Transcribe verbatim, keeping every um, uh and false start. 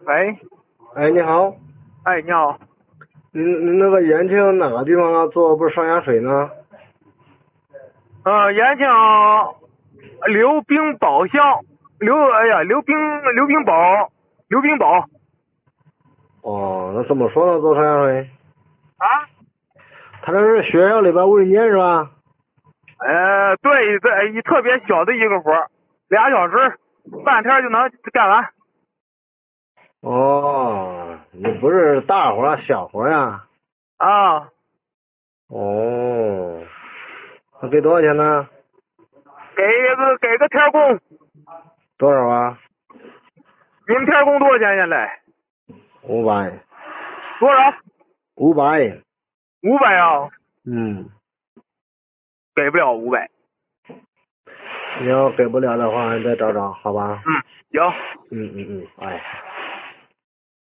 喂， 哎，你好， 哎，你好。 您您那个延庆哪个地方啊做不是双氧水呢？ 呃，延庆溜冰宝箱，溜，哎呀，溜冰溜冰宝，溜冰宝哦，那怎么说呢？做双氧水？ 啊？ 他这是学校里边物理年是吧？ 呃，对对，一特别小的一个活儿，俩小时，半天就能干完。 哦，你不是大活啊，小活呀？ 啊， 哦，那给多少钱呢？ 给个给个天工， 多少啊？ 你们天工多少钱现在？ 五百。 多少？ 五百。 五百啊？ 嗯， 给不了五百。 你要给不了的话，你再找找，好吧？ 嗯，行。 嗯嗯嗯，哎。